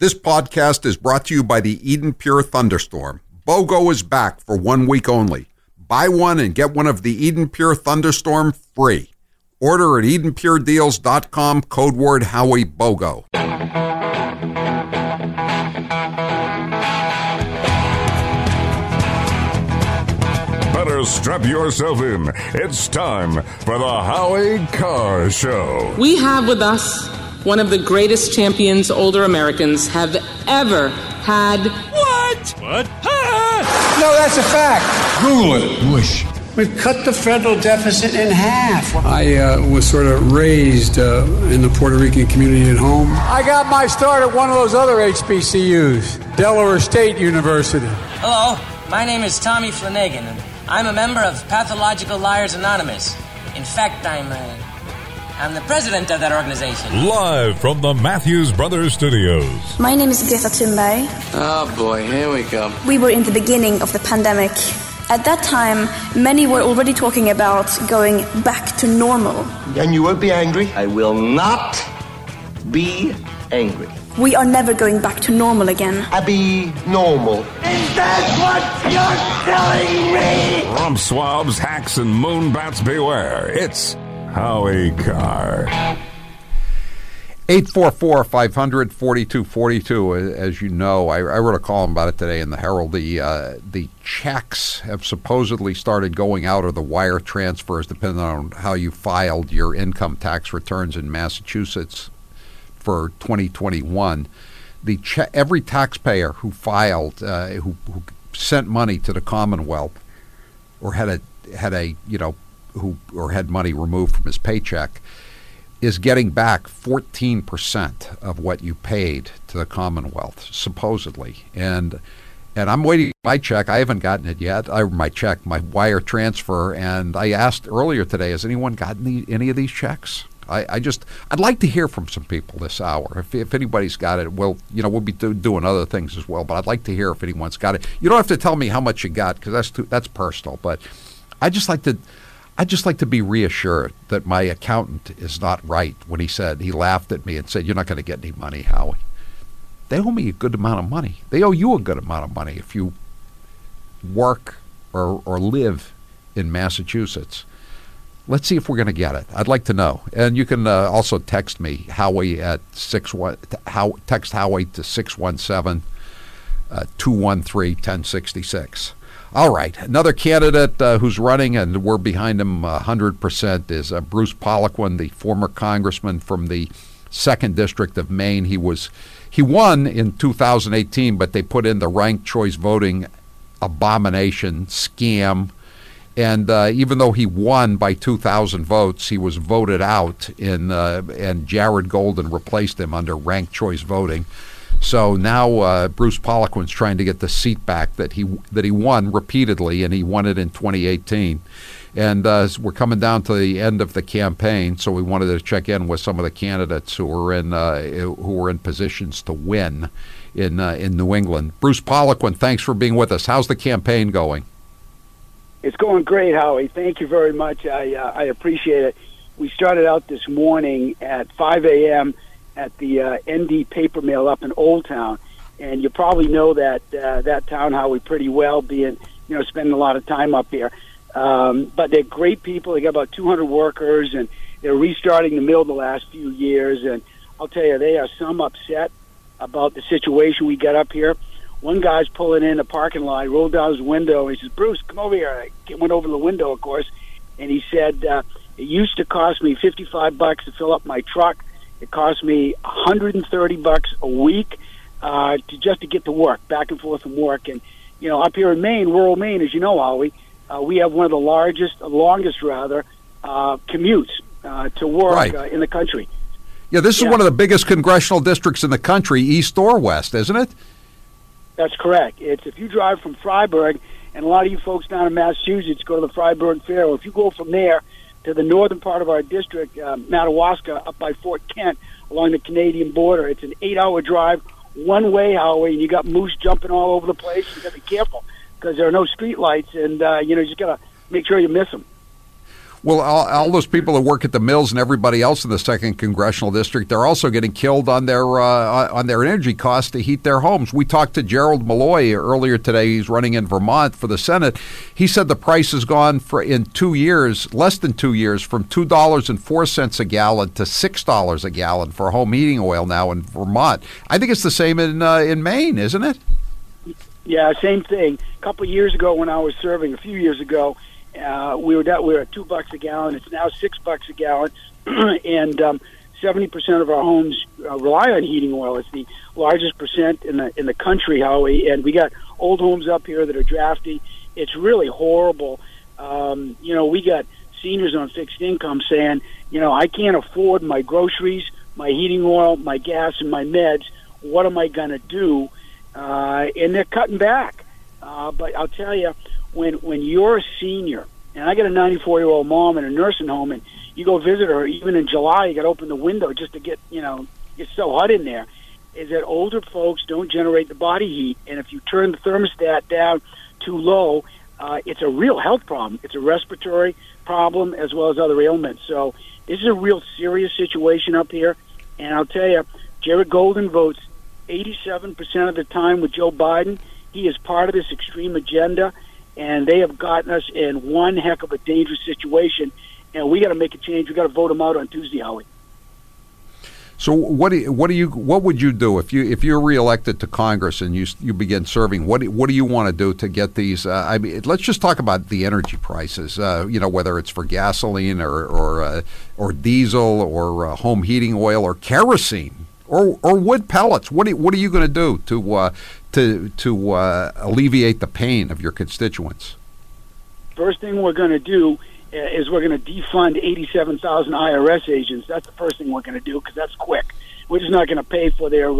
This podcast is brought to you by the Eden Pure Thunderstorm. BOGO is back for 1 week only. Buy one and get one of the Eden Pure Thunderstorm free. Order at EdenPureDeals.com, code word Howie BOGO. Better strap yourself in. It's time for the Howie Carr Show. We have with us one of the greatest champions older Americans have ever had. What? No, that's a fact. Google it. Bush. We've cut the federal deficit in half. I was sort of raised in the Puerto Rican community at home. I got my start at one of those other HBCUs, Delaware State University. Hello, my name is Tommy Flanagan, and I'm a member of Pathological Liars Anonymous. In fact, I'm the president of that organization. Live from the Matthews Brothers Studios. My name is Greta Thunberg. Oh boy, here we go. We were in the beginning of the pandemic. At that time, many were already talking about going back to normal. And you won't be angry? I will not be angry. We are never going back to normal again. Be normal. Is that what you're telling me? From swabs, hacks, and moonbats beware. It's Howie Carr. 844-500-4242. As you know, I wrote a column about it today in the Herald. The checks have supposedly started going out, or the wire transfers, depending on how you filed your income tax returns in Massachusetts for 2021. Every taxpayer who filed, who sent money to the Commonwealth, or had money removed from his paycheck, is getting back 14% of what you paid to the Commonwealth, supposedly. And I'm waiting for my check. I haven't gotten it yet. My wire transfer. And I asked earlier today, has anyone gotten any of these checks? I'd like to hear from some people this hour. If anybody's got it, we'll be doing other things as well. But I'd like to hear if anyone's got it. You don't have to tell me how much you got, because that's personal. But I'd just like to be reassured that my accountant is not right when he laughed at me and said, "You're not going to get any money, Howie." They owe me a good amount of money. They owe you a good amount of money if you work or live in Massachusetts. Let's see if we're going to get it. I'd like to know. And you can also text me, Howie, text Howie to 617-213-1066. All right. Another candidate who's running, and we're behind him 100%, is Bruce Poliquin, the former congressman from the 2nd District of Maine. He won in 2018, but they put in the ranked choice voting abomination scam. And even though he won by 2,000 votes, he was voted out, and Jared Golden replaced him under ranked choice voting. So now Bruce Poliquin's trying to get the seat back that he won repeatedly, and he won it in 2018. And we're coming down to the end of the campaign, so we wanted to check in with some of the candidates who were in positions to win in New England. Bruce Poliquin, thanks for being with us. How's the campaign going? It's going great, Howie. Thank you very much. I appreciate it. We started out this morning at 5 a.m. at the ND Paper Mill up in Old Town, and you probably know that town, Howie, pretty well, being spending a lot of time up here. But they're great people. They got about 200 workers, and they're restarting the mill the last few years. And I'll tell you, they are some upset about the situation we got up here. One guy's pulling in a parking lot, rolled down his window, and he says, "Bruce, come over here." I went over to the window, of course, and he said, "It used to cost me $55 to fill up my truck. It cost me $130 a week just to get to work, back and forth from work." And up here in Maine, rural Maine, as you know, Howie, we have one of the longest commutes to work right. In the country. Yeah, this is one of the biggest congressional districts in the country, east or west, isn't it? That's correct. It's if you drive from Freiburg, and a lot of you folks down in Massachusetts go to the Freiburg Fair. Well, if you go from there to the northern part of our district, Madawaska, up by Fort Kent, along the Canadian border, it's an 8-hour drive, one way, Howie, and you got moose jumping all over the place. You got to be careful because there are no street lights, and you just got to make sure you miss them. Well, all those people that work at the mills and everybody else in the 2nd Congressional District, they're also getting killed on their energy costs to heat their homes. We talked to Gerald Malloy earlier today. He's running in Vermont for the Senate. He said the price has gone in 2 years, less than 2 years, from $2.04 a gallon to $6 a gallon for home heating oil now in Vermont. I think it's the same in Maine, isn't it? Yeah, same thing. A couple of years ago when I was serving, a few years ago, we were at $2 a gallon. It's now $6 a gallon, and 70% of our homes rely on heating oil. It's the largest percent in the country, Howie. And we got old homes up here that are drafty. It's really horrible. We got seniors on fixed income saying, I can't afford my groceries, my heating oil, my gas, and my meds. What am I going to do? And they're cutting back. But I'll tell you, when you're a senior, and I got a 94-year-old mom in a nursing home, and you go visit her, even in July, you got to open the window just to get, it's so hot in there, is that older folks don't generate the body heat. And if you turn the thermostat down too low, it's a real health problem. It's a respiratory problem as well as other ailments. So this is a real serious situation up here. And I'll tell you, Jared Golden votes 87% of the time with Joe Biden. He is part of this extreme agenda, and they have gotten us in one heck of a dangerous situation, and we got to make a change. We got to vote them out on Tuesday, Howie. So what would you do if you're reelected to Congress and you begin serving? What do you want to do to get these? Let's just talk about the energy prices. Whether it's for gasoline or diesel or home heating oil or kerosene. Or wood pellets. What are you going to do to alleviate the pain of your constituents? First thing we're going to do is we're going to defund 87,000 IRS agents. That's the first thing we're going to do because that's quick. We're just not going to pay for their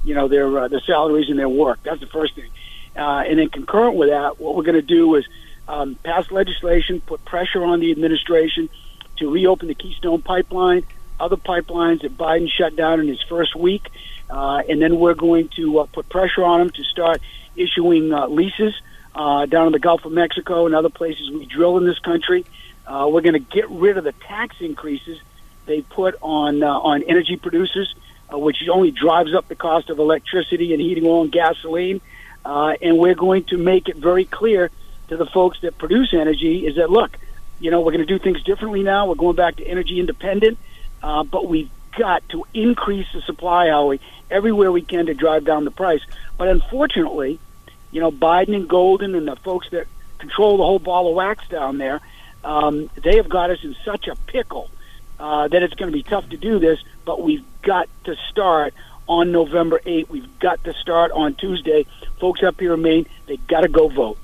salaries and their work. That's the first thing. And then concurrent with that, what we're going to do is pass legislation, put pressure on the administration to reopen the Keystone Pipeline, other pipelines that Biden shut down in his first week, and then we're going to put pressure on him to start issuing leases down in the Gulf of Mexico and other places we drill in this country. We're going to get rid of the tax increases they put on energy producers, which only drives up the cost of electricity and heating oil and gasoline. And we're going to make it very clear to the folks that produce energy is that, look, we're going to do things differently now. We're going back to energy independent. But we've got to increase the supply, Howie, everywhere we can to drive down the price. But unfortunately, Biden and Golden and the folks that control the whole ball of wax down there, they have got us in such a pickle that it's going to be tough to do this. But we've got to start on November 8th. We've got to start on Tuesday. Folks up here in Maine, they got to go vote.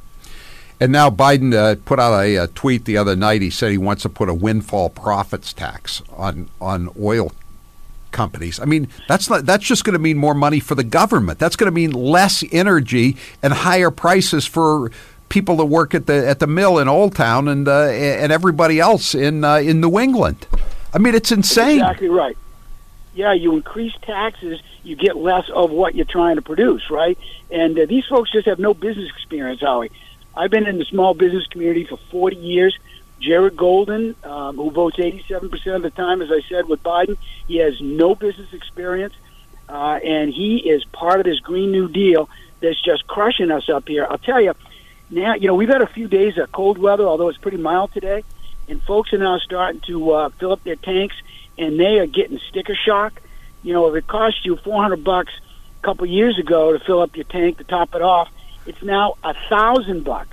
And now Biden put out a tweet the other night. He said he wants to put a windfall profits tax on oil companies. I mean, that's just going to mean more money for the government. That's going to mean less energy and higher prices for people that work at the mill in Old Town and everybody else in New England. I mean, it's insane. That's exactly right. Yeah, you increase taxes, you get less of what you're trying to produce, right? And these folks just have no business experience, Howie. I've been in the small business community for 40 years. Jared Golden, who votes 87% of the time, as I said, with Biden, he has no business experience, and he is part of this Green New Deal that's just crushing us up here. I'll tell you, now, we've had a few days of cold weather, although it's pretty mild today, and folks are now starting to fill up their tanks, and they are getting sticker shock. If it cost you $400 a couple years ago to fill up your tank, to top it off, it's now $1,000.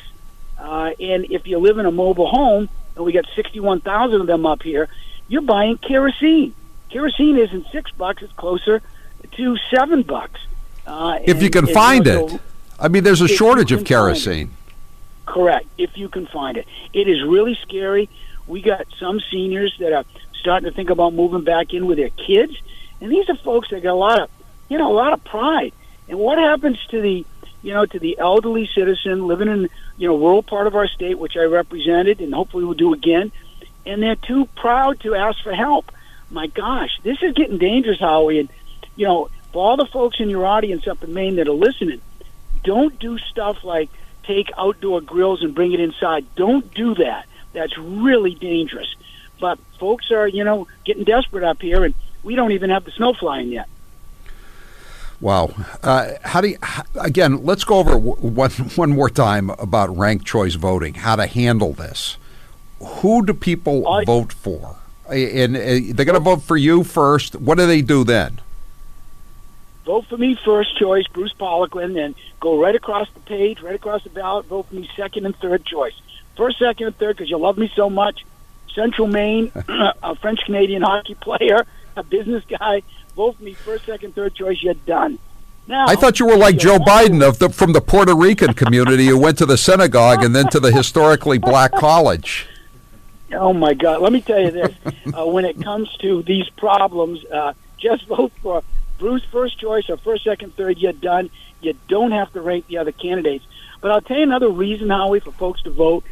And if you live in a mobile home, and we got 61,000 of them up here, you're buying kerosene. Kerosene isn't $6; it's closer to $7. If you can find it. I mean, there's a shortage of kerosene. Correct. If you can find it, it is really scary. We got some seniors that are starting to think about moving back in with their kids, and these are folks that got a lot of pride. And what happens to the elderly citizen living in, rural part of our state, which I represented and hopefully will do again, and they're too proud to ask for help? My gosh, this is getting dangerous, Howie. And, for all the folks in your audience up in Maine that are listening, don't do stuff like take outdoor grills and bring it inside. Don't do that. that's really dangerous. But folks are, getting desperate up here, and we don't even have the snow flying yet. Wow. Again, let's go over one more time about ranked choice voting, how to handle this. Who do people vote for? And they're going to vote for you first. What do they do then? Vote for me first choice, Bruce Poliquin, and go right across the page, right across the ballot. Vote for me second and third choice. First, second, and third because you love me so much. Central Maine, a French-Canadian hockey player, a business guy. Vote for me first, second, third choice. You're done. Now, I thought you were like Joe Biden from the Puerto Rican community who went to the synagogue and then to the historically black college. Oh, my God. Let me tell you this. When it comes to these problems, just vote for Bruce first choice or first, second, third. You're done. You don't have to rank the other candidates. But I'll tell you another reason, Howie, for folks to vote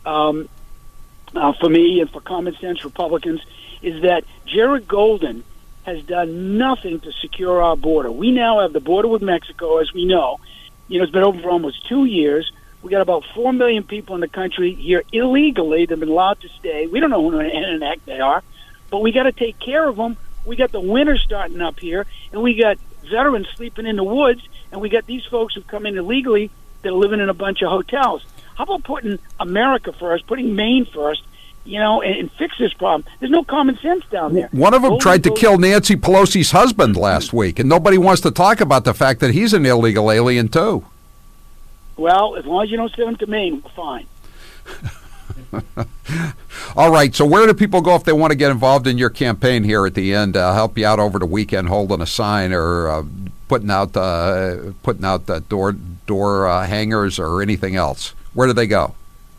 for me and for common sense Republicans is that Jared Golden has done nothing to secure our border. We now have the border with Mexico, as we know. It's been open for almost 2 years. We got about 4 million people in the country here illegally. They've been allowed to stay. We don't know who in the heck they are, but we got to take care of them. We got the winter starting up here, and we got veterans sleeping in the woods, and we got these folks who come in illegally that are living in a bunch of hotels. How about putting America first, putting Maine first, and fix this problem? There's no common sense down there. One of them tried to kill Nancy Pelosi's husband last week, and nobody wants to talk about the fact that he's an illegal alien, too. Well, as long as you don't send him to Maine, we're fine. All right, so where do people go if they want to get involved in your campaign here at the end? Help you out over the weekend holding a sign or putting out door hangers or anything else? Where do they go?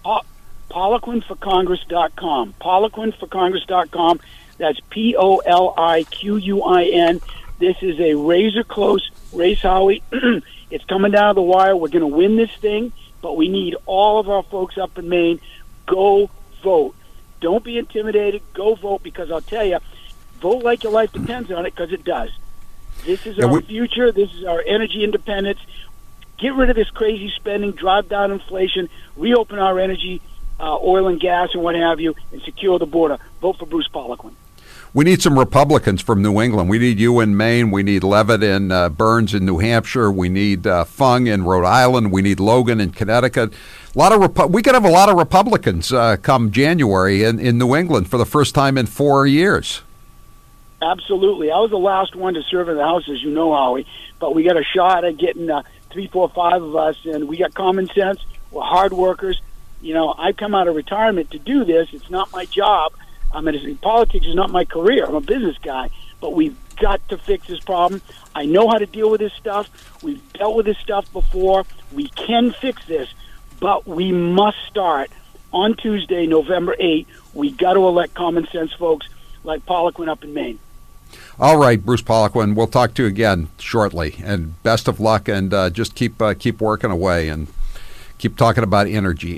PoliquinforCongress.com. PoliquinforCongress.com. That's POLIQUIN. This is a razor-close race, Howie. It's coming down to the wire. We're going to win this thing, but we need all of our folks up in Maine. Go vote. Don't be intimidated. Go vote, because I'll tell you, vote like your life depends on it, because it does. This is our future. This is our energy independence. Get rid of this crazy spending, drive down inflation, reopen our energy, oil and gas and what have you, and secure the border. Vote for Bruce Poliquin. We need some Republicans from New England. We need you in Maine. We need Levitt and Burns in New Hampshire. We need Fung in Rhode Island. We need Logan in Connecticut. We could have a lot of Republicans come January in New England for the first time in 4 years. Absolutely. I was the last one to serve in the House, as you know, Howie. But we got a shot at getting 3, 4, 5 of us, and we got common sense. We're hard workers. I've come out of retirement to do this. It's not my job. Politics is not my career. I'm a business guy. But we've got to fix this problem. I know how to deal with this stuff. We've dealt with this stuff before. We can fix this. But we must start on Tuesday, November 8th. We got to elect common sense folks like Poliquin up in Maine. All right, Bruce Poliquin, we'll talk to you again shortly. And best of luck, and just keep working away and keep talking about energy.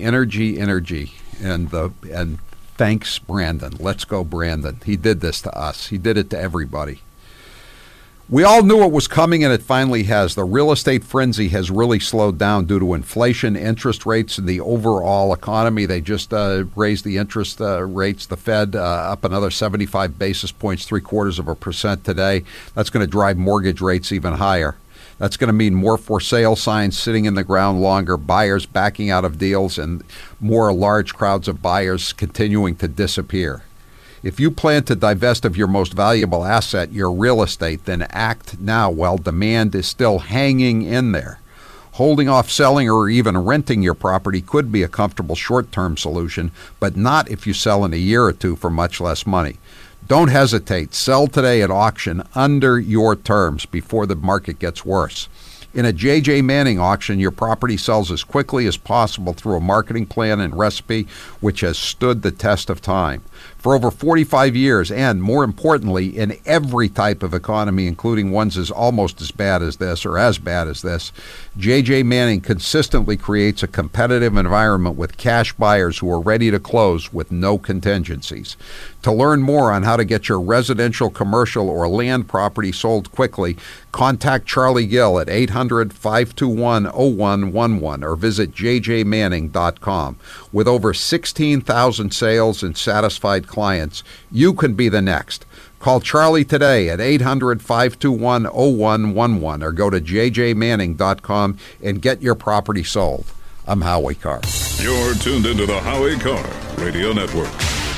And thanks, Brandon. Let's go, Brandon. He did this to us. He did it to everybody. We all knew it was coming, and it finally has. The real estate frenzy has really slowed down due to inflation, interest rates, and the overall economy. They just raised the interest rates, the Fed, up another 75 basis points, 0.75% today. That's going to drive mortgage rates even higher. That's going to mean more for sale signs sitting in the ground longer, buyers backing out of deals, and more large crowds of buyers continuing to disappear. If you plan to divest of your most valuable asset, your real estate, then act now while demand is still hanging in there. Holding off selling or even renting your property could be a comfortable short-term solution, but not if you sell in a year or two for much less money. Don't hesitate. Sell today at auction under your terms before the market gets worse. In a J.J. Manning auction, your property sells as quickly as possible through a marketing plan and recipe which has stood the test of time. For over 45 years, and more importantly, in every type of economy, including ones as almost as bad as this or as bad as this, J.J. Manning consistently creates a competitive environment with cash buyers who are ready to close with no contingencies. To learn more on how to get your residential, commercial, or land property sold quickly, contact Charlie Gill at 800-521-0111 or visit jjmanning.com. With over 16,000 sales and satisfied clients, you can be the next. Call Charlie today at 800-521-0111 or go to jjmanning.com and get your property sold. I'm Howie Carr. You're tuned into the Howie Carr Radio Network.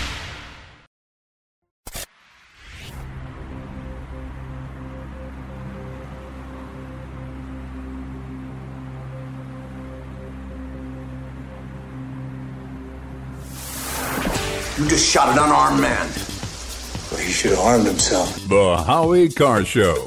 You just shot an unarmed man. Well, he should have armed himself. The Howie Carr Show.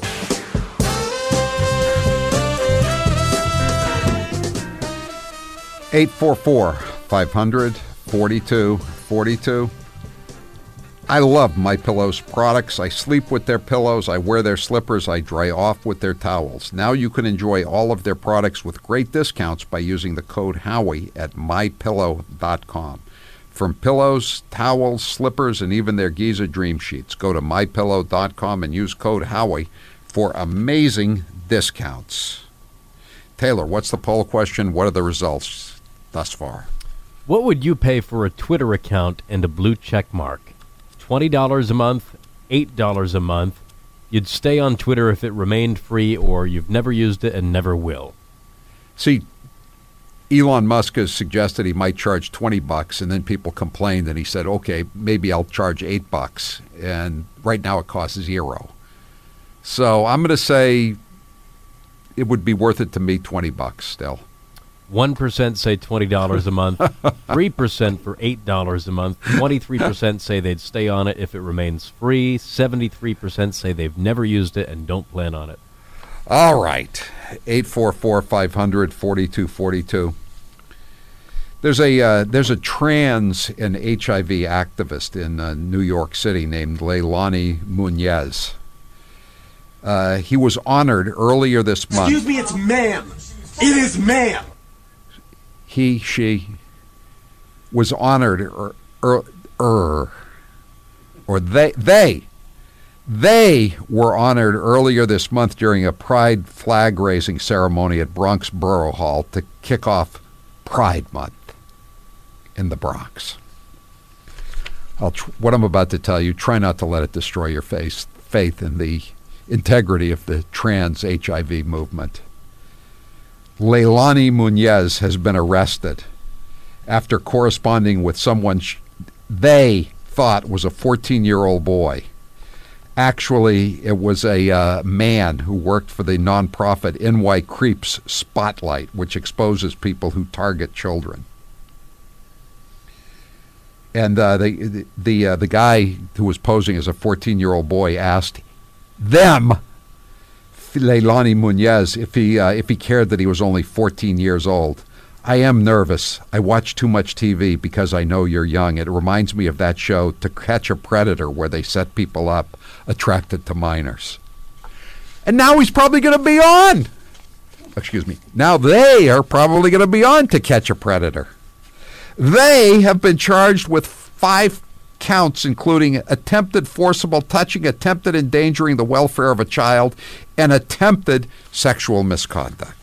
(844-500-4242). I love MyPillow's products. I sleep with their pillows. I wear their slippers. I dry off with their towels. Now you can enjoy all of their products with great discounts by using the code Howie at mypillow.com. From pillows, towels, slippers, and even their Giza Dream Sheets, go to mypillow.com and use code Howie for amazing discounts. Taylor, what's the poll question? What are the results thus far? What would you pay for a Twitter account and a blue check mark? $20 a month, $8 a month. You'd stay on Twitter if it remained free, or you've never used it and never will. See, Elon Musk has suggested he might charge $20, and then people complained, and he said, okay, maybe I'll charge $8. And right now it costs $0. So I'm going to say it would be worth it to me, $20 still. 1% say $20 a month, 3% for $8 a month, 23% say they'd stay on it if it remains free, 73% say they've never used it and don't plan on it. All right, 844-500-4242. There's a trans and HIV activist in New York City named Leilani Muñez. He was honored earlier this month. Excuse me, it's ma'am. It is ma'am. She was honored, they were honored earlier this month during a Pride flag-raising ceremony at Bronx Borough Hall to kick off Pride Month in the Bronx. What I'm about to tell you, try not to let it destroy your faith in the integrity of the trans HIV movement. Leilani Muñez has been arrested after corresponding with someone they thought was a 14-year-old boy. Actually, it was a man who worked for the nonprofit NY Creeps Spotlight, which exposes people who target children. And the guy who was posing as a 14-year-old boy asked them, Leilani Muñez, if he cared that he was only 14 years old. I am nervous. I watch too much TV because I know you're young. It reminds me of that show, To Catch a Predator, where they set people up attracted to minors. And now he's probably going to be on. Now they are probably going to be on To Catch a Predator. They have been charged with 5 counts, including attempted forcible touching, attempted endangering the welfare of a child, and attempted sexual misconduct.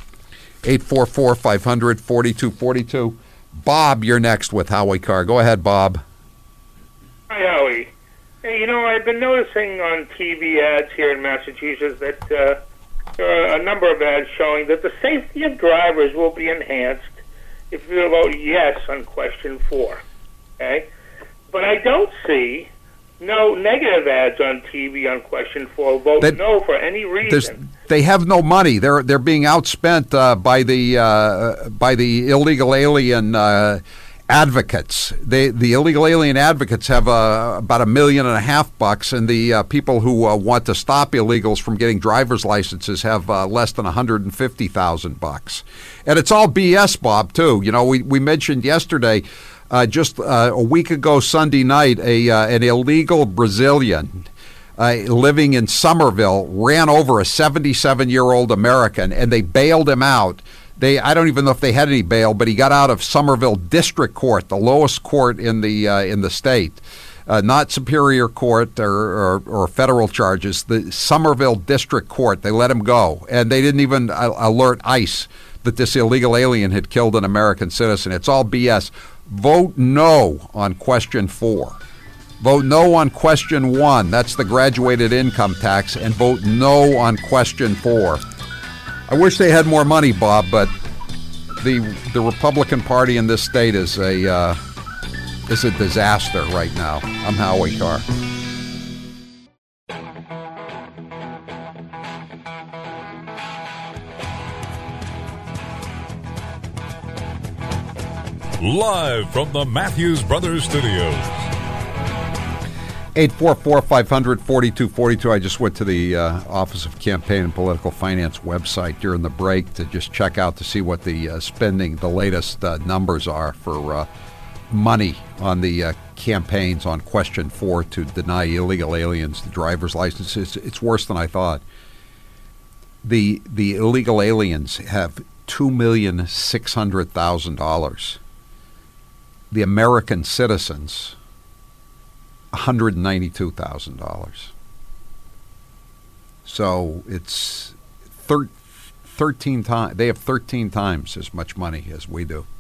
844-500-4242. Bob, you're next with Howie Carr. Go ahead, Bob. Hi, Howie. Hey, I've been noticing on TV ads here in Massachusetts that there are a number of ads showing that the safety of drivers will be enhanced if you vote yes on question 4. Okay? But I don't see no negative ads on TV on question 4. Vote no for any reason. They have no money. They're being outspent by the illegal alien advocates. The illegal alien advocates have about $1.5 million, and the people who want to stop illegals from getting driver's licenses have less than $150,000. And it's all BS, Bob, too. You know, we mentioned yesterday, just a week ago Sunday night, an illegal Brazilian living in Somerville ran over a 77-year-old American, and they bailed him out. I don't even know if they had any bail, but he got out of Somerville District Court, the lowest court in the state, not Superior Court or federal charges. The Somerville District Court. They let him go, and they didn't even alert ICE that this illegal alien had killed an American citizen. It's all BS. Vote no on question 4. Vote no on question 1. That's the graduated income tax, and vote no on question 4. I wish they had more money, Bob, but the Republican Party in this state is a disaster right now. I'm Howie Carr. Live from the Matthews Brothers Studios. 844-500-4242. I just went to the Office of Campaign and Political Finance website during the break to just check out to see what the spending, the latest numbers are for money on the campaigns on question 4 to deny illegal aliens the driver's licenses. It's worse than I thought. The illegal aliens have $2,600,000. The American citizens, $192,000. So it's 13 times. They have 13 times as much money as we do.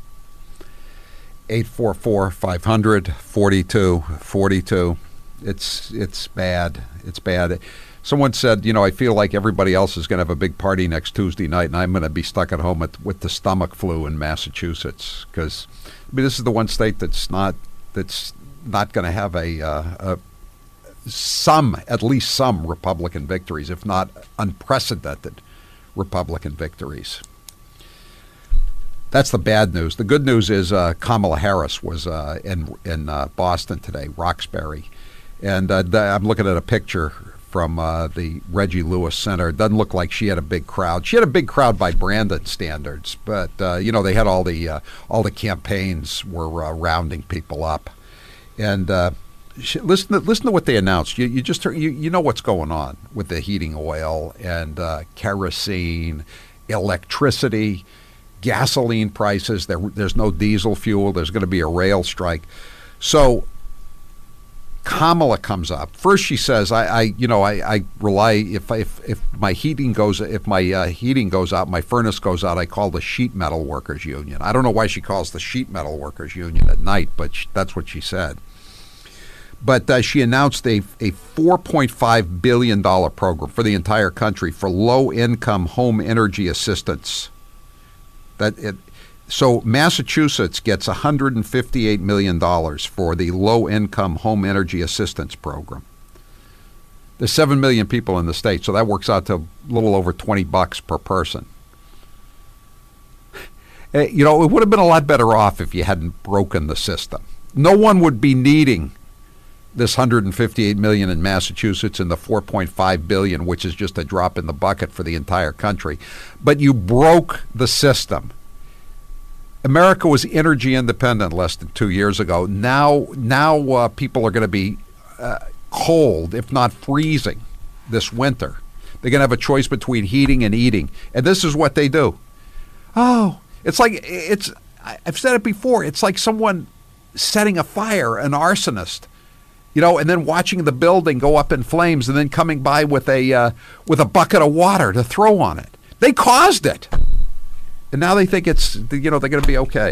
844-500-4242. It's bad. It's bad. Someone said, you know, I feel like everybody else is going to have a big party next Tuesday night, and I'm going to be stuck at home with the stomach flu in Massachusetts, because I mean, this is the one state that's not going to have at least some Republican victories, if not unprecedented Republican victories. That's the bad news. The good news is Kamala Harris was in Boston today, Roxbury, and I'm looking at a picture from the Reggie Lewis Center. It doesn't look like she had a big crowd. She had a big crowd by Brandon standards, but you know, they had all the campaigns were rounding people up. And listen to what they announced. You just heard, you know what's going on with the heating oil and kerosene, electricity, gasoline prices. There's no diesel fuel. There's going to be a rail strike. So Kamala comes up first. She says, "I rely if my heating goes out, my furnace goes out, I call the sheet metal workers union." I don't know why she calls the sheet metal workers union at night, but that's what she said. But she announced a $4.5 billion program for the entire country for low-income home energy assistance. So Massachusetts gets $158 million for the low-income home energy assistance program. There's 7 million people in the state, so that works out to a little over $20 per person. You know, it would have been a lot better off if you hadn't broken the system. No one would be needing this $158 million in Massachusetts and the $4.5 billion, which is just a drop in the bucket for the entire country. But you broke the system. America was energy independent less than 2 years ago. Now people are going to be cold, if not freezing, this winter. They're going to have a choice between heating and eating. And this is what they do. Oh, I've said it before, it's like someone setting a fire, an arsonist, you know, and then watching the building go up in flames and then coming by with a bucket of water to throw on it. They caused it. And now they think it's, you know, they're going to be okay.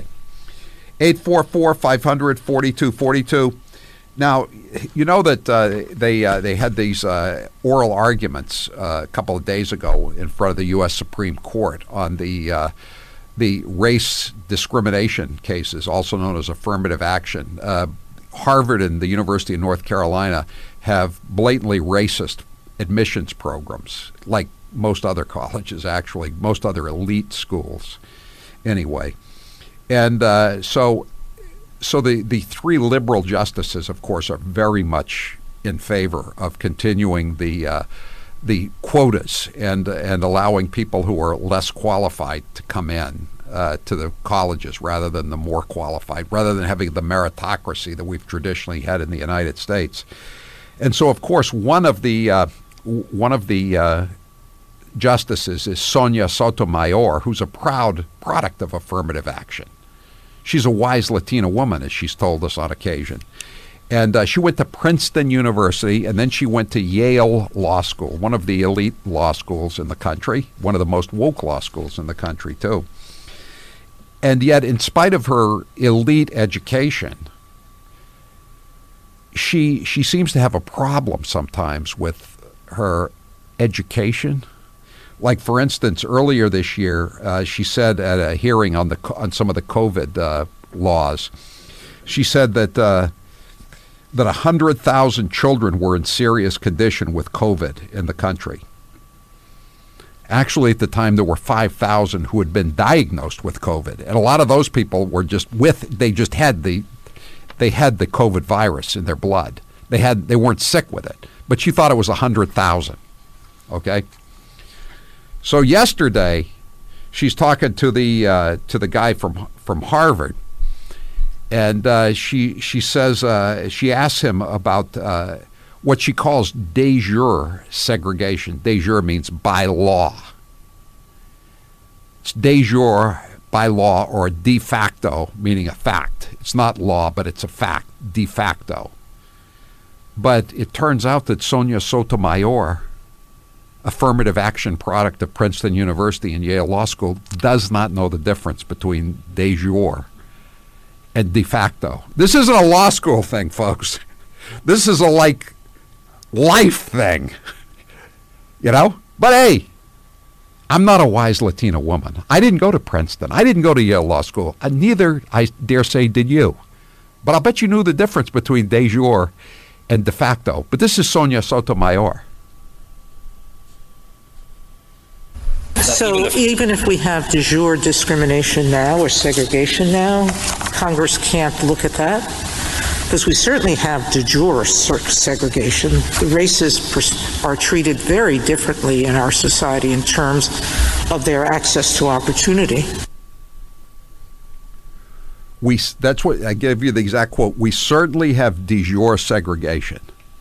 844-500-4242. Now, you know that they had these oral arguments a couple of days ago in front of the U.S. Supreme Court on the race discrimination cases, also known as affirmative action. Harvard and the University of North Carolina have blatantly racist admissions programs, like most other colleges, actually, most other elite schools anyway. And so so the three liberal justices, of course, are very much in favor of continuing the quotas and allowing people who are less qualified to come in to the colleges rather than the more qualified, rather than having the meritocracy that we've traditionally had in the United States. And so, of course, one of the justices is Sonia Sotomayor, who's a proud product of affirmative action. She's a wise Latina woman, as she's told us on occasion. And she went to Princeton University, and then she went to Yale Law School, one of the elite law schools in the country, one of the most woke law schools in the country, too. And yet, in spite of her elite education, she seems to have a problem sometimes with her education. Like, for instance, earlier this year, she said at a hearing on some of the COVID laws, she said that 100,000 children were in serious condition with COVID in the country. Actually, at the time, there were 5,000 who had been diagnosed with COVID, and a lot of those people were they had the COVID virus in their blood. They weren't sick with it, but she thought it was 100,000. Okay. So yesterday, she's talking to the guy from Harvard, and she says she asks him about what she calls de jure segregation. De jure means by law. It's de jure by law, or de facto, meaning a fact. It's not law, but it's a fact, de facto. But it turns out that Sonia Sotomayor, affirmative action product of Princeton University and Yale Law School, does not know the difference between de jure and de facto. This isn't a law school thing, folks. This is a life thing, But hey, I'm not a wise Latina woman. I didn't go to Princeton. I didn't go to Yale Law School. Neither, I dare say, did you. But I'll bet you knew the difference between de jure and de facto. But this is Sonia Sotomayor. So even if we have de jure discrimination now or segregation now, Congress can't look at that? Because we certainly have de jure segregation. The races are treated very differently in our society in terms of their access to opportunity. That's what I gave you the exact quote. We certainly have de jure segregation,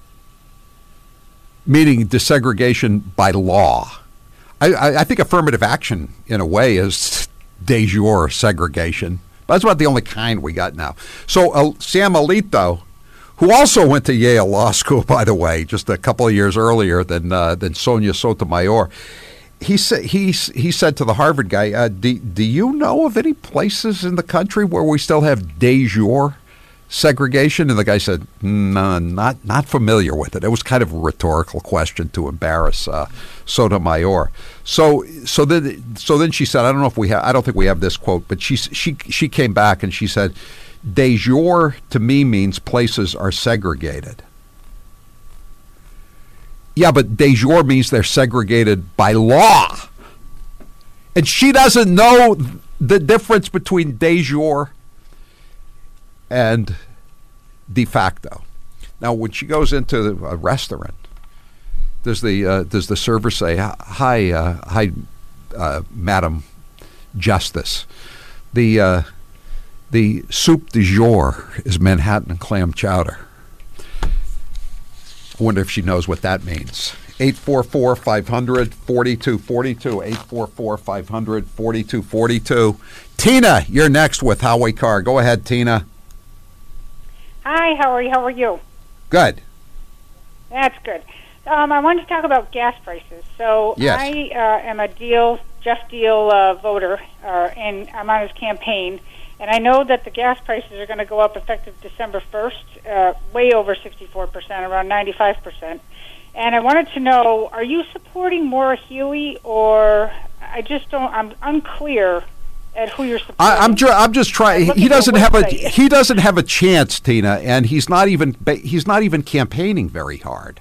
meaning desegregation by law. I think affirmative action, in a way, is de jure segregation. That's about the only kind we got now. So Sam Alito, who also went to Yale Law School, by the way, just a couple of years earlier than Sonia Sotomayor, he said to the Harvard guy, do you know of any places in the country where we still have de jure segregation? And the guy said, no, not familiar with it. It was kind of a rhetorical question to embarrass Sotomayor. So then she said, I don't think we have this quote, but she came back and she said, de jure to me means places are segregated. Yeah, but de jure means they're segregated by law. And she doesn't know the difference between de jure and de facto. Now, when she goes into a restaurant, does the server say, "Hi, Madam Justice, the soup du jour is Manhattan clam chowder"? I wonder if she knows what that means. 844-500-4242. 844-500-4242. Tina, you're next with Howie Carr. Go ahead, Tina. Hi, Howie. How are you? Good. That's good. I wanted to talk about gas prices. So yes. I am a Jeff Deal voter, and I'm on his campaign. And I know that the gas prices are going to go up effective December 1st, way over 64%, around 95%. And I wanted to know, are you supporting Maura Healey, or I'm unclear at who you're supporting. I'm just trying. He doesn't have a chance, Tina, and he's not even campaigning very hard.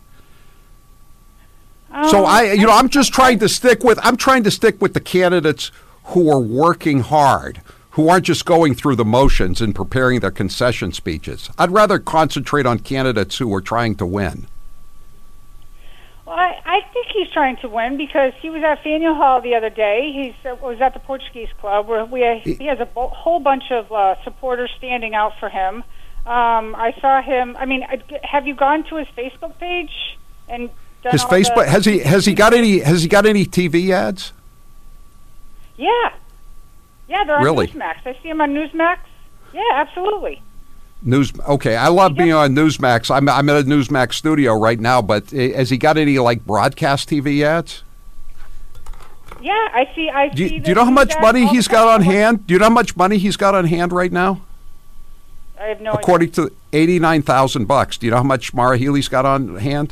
So I'm trying to stick with the candidates who are working hard, who aren't just going through the motions and preparing their concession speeches. I'd rather concentrate on candidates who are trying to win. Well, I think he's trying to win because he was at Faneuil Hall the other day. He was at the Portuguese Club where he has a whole bunch of supporters standing out for him. I saw him. I mean, have you gone to his Facebook page and done his Facebook? Has he got any TV ads? Yeah, they're on really? Newsmax. I see him on Newsmax. Yeah, absolutely. Okay, I love being on Newsmax. I'm at a Newsmax studio right now, but has he got any like broadcast TV ads? Yeah, I see. Do you know how much money he's got on hand? Do you know how much money he's got on hand right now? I have no According to $89,000. Do you know how much Mara Healey's got on hand?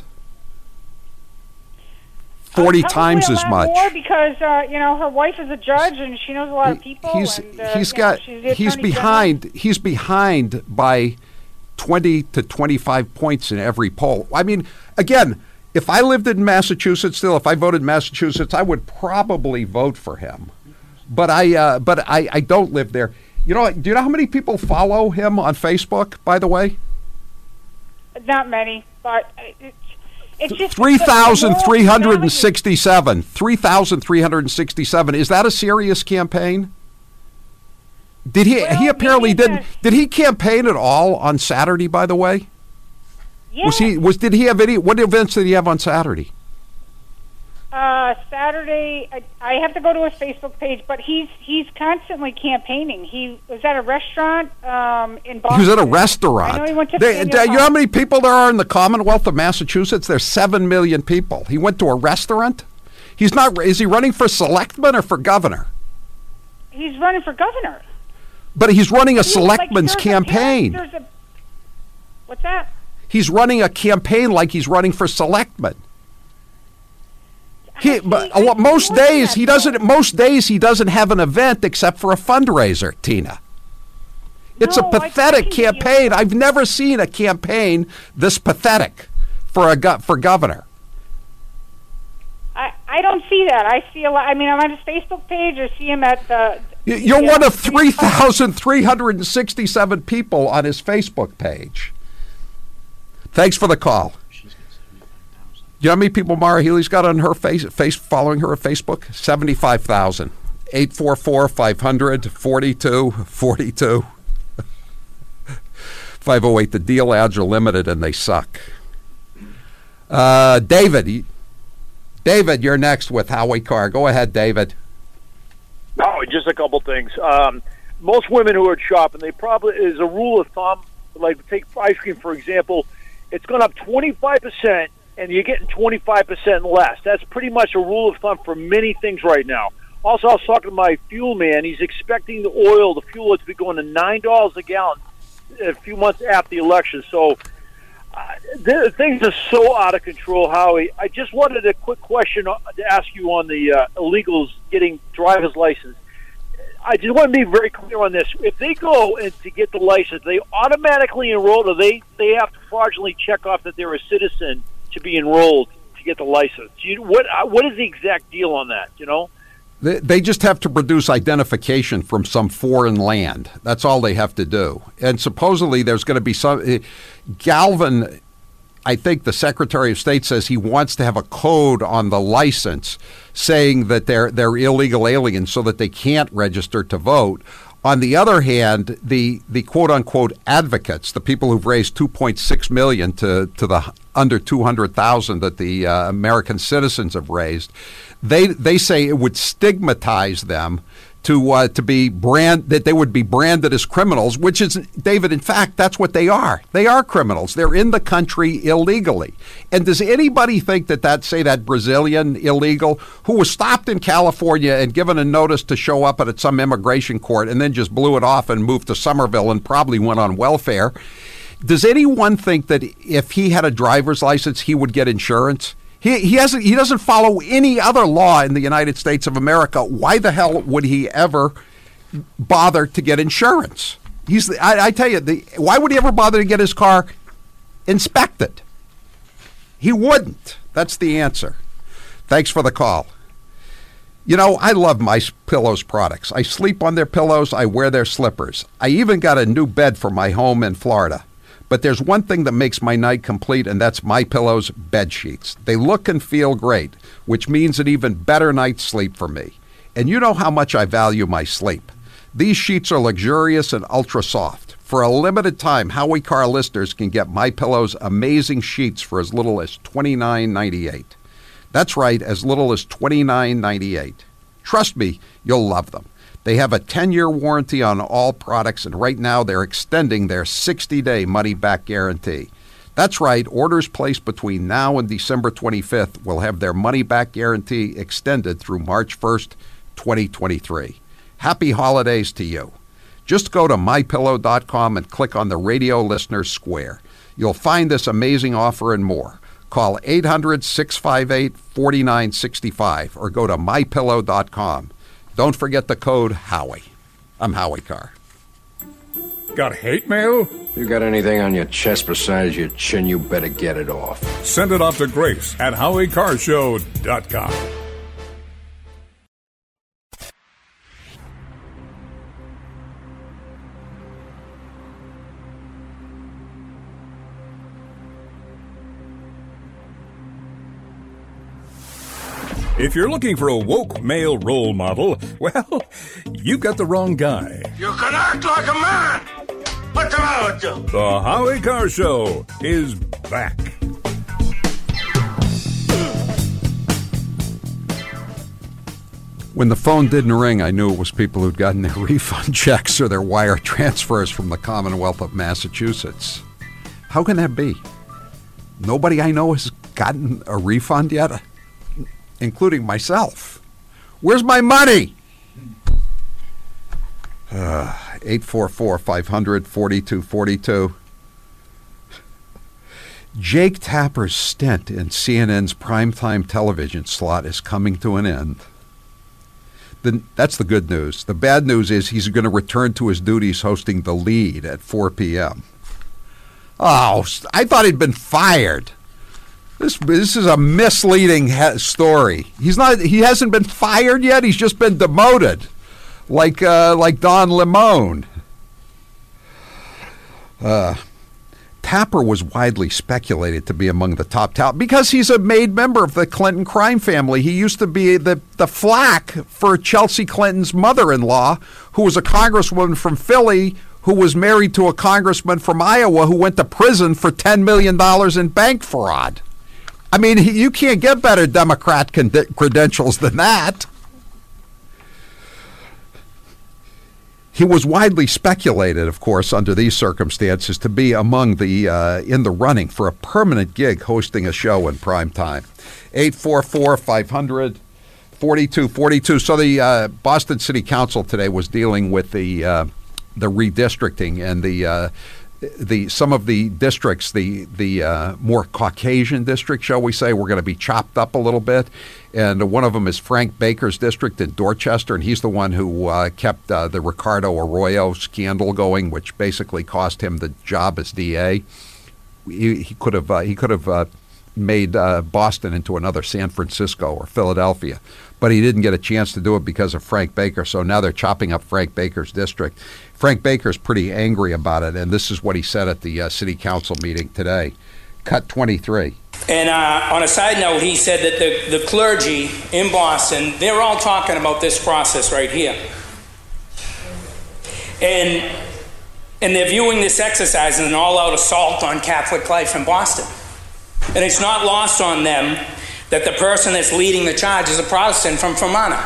40 times as much. More because her wife is a judge and she knows a lot of people. He's behind by 20 to 25 points in every poll. I mean, again, if I lived in Massachusetts still, if I voted in Massachusetts, I would probably vote for him. But I don't live there. Do you know how many people follow him on Facebook, by the way? Not many, but it's just 3,367. 3,367. Is that a serious campaign? Did he? Well, he apparently didn't. Did he campaign at all on Saturday? By the way, yeah. Did he have any? What events did he have on Saturday? Saturday, I have to go to his Facebook page, but he's constantly campaigning. He was at a restaurant in Boston. He was at a restaurant. I know he went to you know how many people there are in the Commonwealth of Massachusetts? There's 7 million people. He went to a restaurant? He's not. Is he running for selectman or for governor? He's running for governor. But he's running a selectman's campaign. What's that? He's running a campaign like he's running for selectman. Most days he doesn't have an event except for a fundraiser, Tina. It's a pathetic campaign. I've never seen a campaign this pathetic for governor. I don't see that. I see a lot. I mean, I'm on his Facebook page. I see him at the. You're one of 3,367 people on his Facebook page. Thanks for the call. You know how many people Mara Healey's got on her face following her on Facebook? 75,000. 844-500-4242. 508. The deal ads are limited and they suck. David, you're next with Howie Carr. Go ahead, David. Oh, just a couple things. Most women who are shopping, they probably, is a rule of thumb, like take ice cream, for example, it's gone up 25%. And you're getting 25% less. That's pretty much a rule of thumb for many things right now. Also, I was talking to my fuel man. He's expecting the fuel oil to be going to $9 a gallon a few months after the election. So things are so out of control, Howie. I just wanted a quick question to ask you on the illegals getting driver's license. I just want to be very clear on this. If they go and to get the license, they automatically enroll, or they have to fraudulently check off that they're a citizen to be enrolled to get the license. What is the exact deal on that, They just have to produce identification from some foreign land. That's all they have to do. And supposedly there's going to be some... Galvin, I think the Secretary of State says he wants to have a code on the license saying that they're illegal aliens so that they can't register to vote. On the other hand, the quote-unquote advocates, the people who've raised $2.6 million to the under 200,000 that the American citizens have raised, they say it would stigmatize them to be that they would be branded as criminals, which is, David, in fact, that's what they are. They are criminals. They're in the country illegally. And does anybody think that Brazilian illegal who was stopped in California and given a notice to show up at some immigration court and then just blew it off and moved to Somerville and probably went on welfare, does anyone think that if he had a driver's license, he would get insurance? He doesn't follow any other law in the United States of America. Why the hell would he ever bother to get insurance? I tell you, why would he ever bother to get his car inspected? He wouldn't. That's the answer. Thanks for the call. You know, I love My Pillow's products. I sleep on their pillows. I wear their slippers. I even got a new bed for my home in Florida. But there's one thing that makes my night complete, and that's My Pillow's bed sheets. They look and feel great, which means an even better night's sleep for me. And you know how much I value my sleep. These sheets are luxurious and ultra soft. For a limited time, Howie Carr listeners can get My Pillow's amazing sheets for as little as $29.98. That's right, as little as $29.98. Trust me, you'll love them. They have a 10-year warranty on all products, and right now they're extending their 60-day money-back guarantee. That's right, orders placed between now and December 25th will have their money-back guarantee extended through March 1st, 2023. Happy holidays to you. Just go to MyPillow.com and click on the Radio Listeners Square. You'll find this amazing offer and more. Call 800-658-4965 or go to MyPillow.com. Don't forget the code Howie. I'm Howie Carr. Got hate mail? You got anything on your chest besides your chin, you better get it off. Send it off to Grace at HowieCarrshow.com. If you're looking for a woke male role model, well, you've got the wrong guy. You can act like a man! What's the matter with you? The Howie Carr Show is back. When the phone didn't ring, I knew it was people who'd gotten their refund checks or their wire transfers from the Commonwealth of Massachusetts. How can that be? Nobody I know has gotten a refund yet? Including myself. Where's my money? 844-500-4242. Jake Tapper's stint in CNN's primetime television slot is coming to an end. That's the good news. The bad news is he's going to return to his duties hosting The Lead at 4 p.m. Oh, I thought he'd been fired. This is a misleading story. He hasn't been fired yet. He's just been demoted, like Don Lemon. Tapper was widely speculated to be among the top talent because he's a made member of the Clinton crime family. He used to be the flack for Chelsea Clinton's mother-in-law, who was a congresswoman from Philly, who was married to a congressman from Iowa who went to prison for $10 million in bank fraud. I mean, you can't get better Democrat credentials than that. He was widely speculated, of course, under these circumstances, to be among the in the running for a permanent gig hosting a show in prime time. 844-500-4242. So the Boston City Council today was dealing with the redistricting and the some of the districts, the more Caucasian districts, shall we say, were going to be chopped up a little bit. And one of them is Frank Baker's district in Dorchester, and he's the one who kept the Ricardo Arroyo scandal going, which basically cost him the job as DA. He could have made Boston into another San Francisco or Philadelphia, but he didn't get a chance to do it because of Frank Baker. So now they're chopping up Frank Baker's district. Frank Baker's pretty angry about it, and this is what he said at the city council meeting today. Cut 23. And on a side note, he said that the clergy in Boston, they're all talking about this process right here. And they're viewing this exercise as an all-out assault on Catholic life in Boston. And it's not lost on them that the person that's leading the charge is a Protestant from Fermanagh.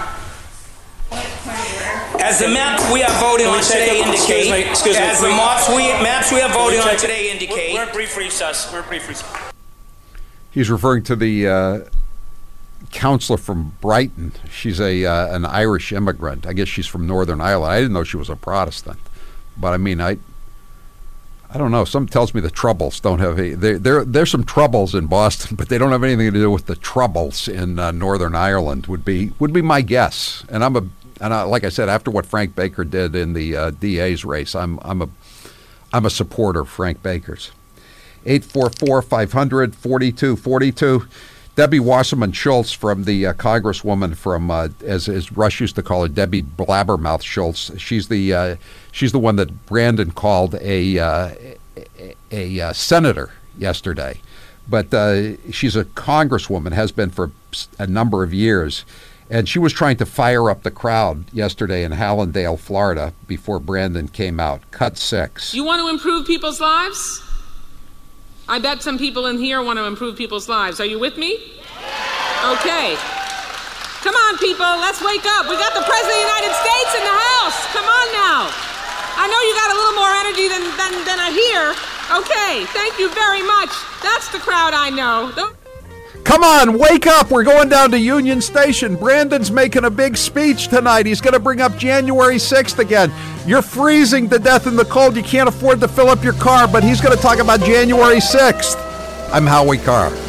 As the map we are voting on today indicate, as the maps we are voting on today indicate. We're in brief recess. He's referring to the counselor from Brighton. She's an Irish immigrant. I guess she's from Northern Ireland. I didn't know she was a Protestant, but I mean, I don't know. Something tells me the Troubles don't have there's some troubles in Boston, but they don't have anything to do with the Troubles in Northern Ireland. Would be my guess. And like I said, after what Frank Baker did in the DA's race, I'm a supporter of Frank Baker's. 844-500-4242. Debbie Wasserman Schultz from the Congresswoman from, as Rush used to call her, Debbie Blabbermouth Schultz. She's the one that Brandon called a senator yesterday. But she's a congresswoman, has been for a number of years. And she was trying to fire up the crowd yesterday in Hallandale, Florida, before Brandon came out. Cut 6. You want to improve people's lives? I bet some people in here want to improve people's lives. Are you with me? Okay. Come on, people. Let's wake up. We got the President of the United States in the house. Come on now. I know you got a little more energy than I hear. Okay. Thank you very much. That's the crowd I know. Come on, wake up. We're going down to Union Station. Brandon's making a big speech tonight. He's going to bring up January 6th again. You're freezing to death in the cold. You can't afford to fill up your car, but he's going to talk about January 6th. I'm Howie Carr.